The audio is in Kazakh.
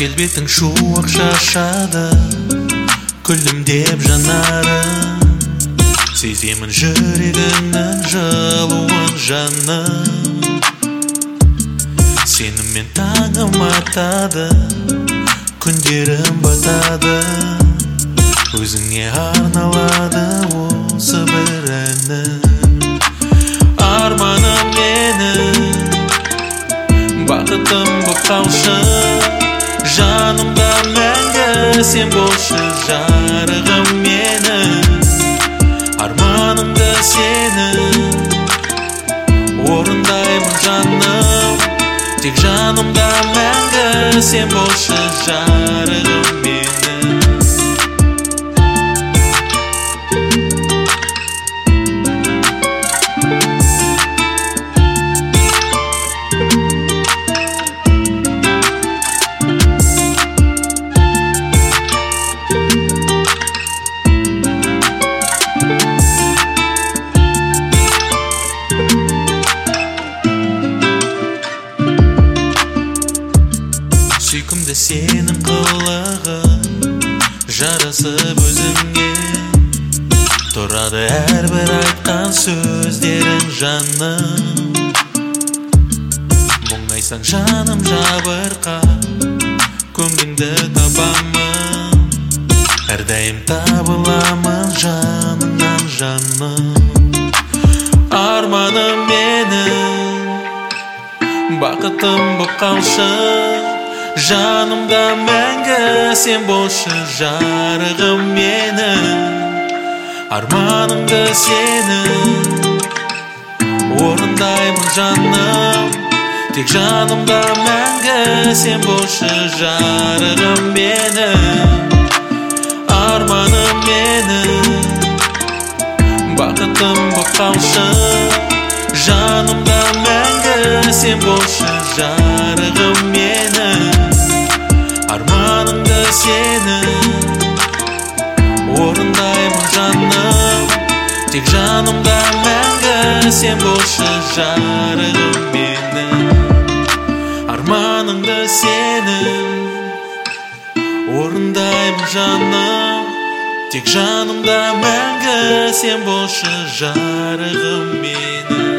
келбетің шуақ шашады, күлімдеп жанарың, сеземін жүрегіңнің жылуын жаным. Сенімен таңым атады, күндерім батады, өзіңе арналады осы бір әнім. Арманым менің, бақытым боп қалшы, жанымда мәңгі сен болшы жарығым менің. Арманымды сенің орындаймын жаным, тек жанымда мәңгі сен болшы жарығым менің. Сүйкімді сенің қылығы жарасып өзіңе, тұрады әрбір айтқан сөздерің жаным. Мұңайсаң жаным жабырқа, көңіліңді табамын, әрдайым табыламын жаныңнан жаным. Арманым менің, бақытым боп қалшы, жанымда мәңгі сен болшы жарығым менің. Арманымды сенің орындаймын жаным, тек жанымда мәңгі сен болшы жарығым менің. Арманым менің, бақытым боп қалшы, жанымда мәңгі сен болшы жарығым менің. Арманымды сенің орындаймын жаным, тек жанымда мәңгі сен болшы жарығым менің. Арманымды сенің орындаймын жаным, тек жанымда мәңгі сен болшы жарығым менің.